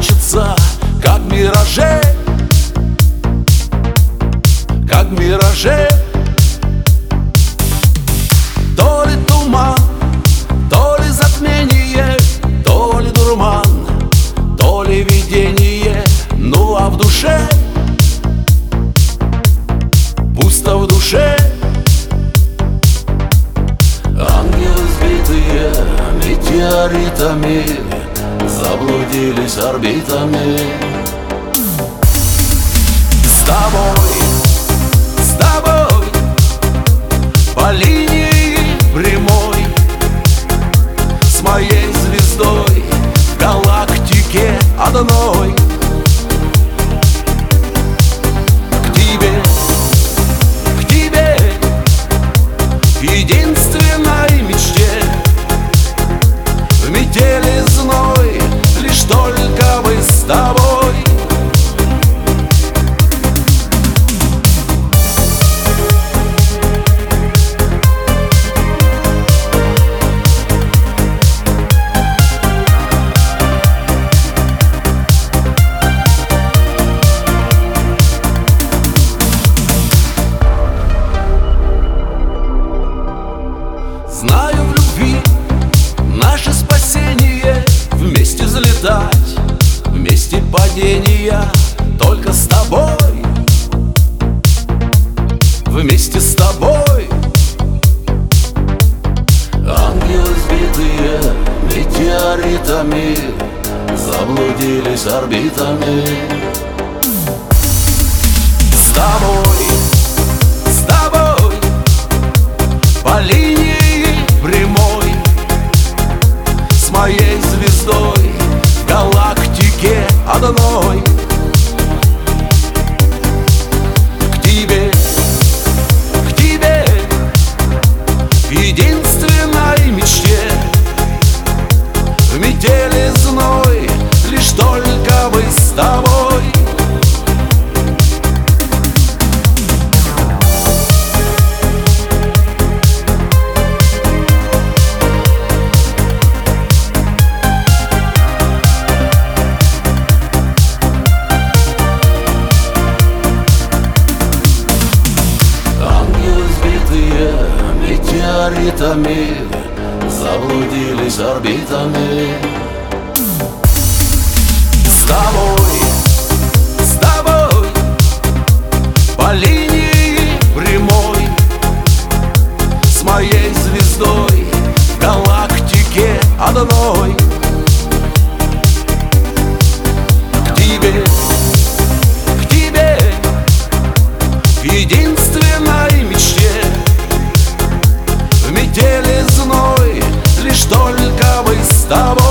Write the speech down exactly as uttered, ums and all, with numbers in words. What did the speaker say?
прячется, как мираже, как мираже. То ли туман, то ли затмение, то ли дурман, то ли видение. Ну а в душе пусто, в душе. Ангелы, сбитые метеоритами, заблудились орбитами. С тобой, с тобой по линии прямой, с моей звездой в галактике одной. К тебе, к тебе, к единственной мечте, в метели зной, лишь только мы с тобой. Знаю, в любви наше спасение, вместе взлетать, вместе падения. Только с тобой, вместе с тобой. Ангелы, сбитые метеоритами, заблудились орбитами. С тобой, с тобой по линии прямой, с моей звездой в галактике одной. К тебе, к тебе, к единственной мечте, в метели зной, лишь только мы с тобой. Метеоритами, заблудились орбитами. С тобой, с тобой по линии прямой, с моей звездой в галактике одной. К тебе, к тебе, к единственной мечте, в метели зной, лишь только мы с тобой.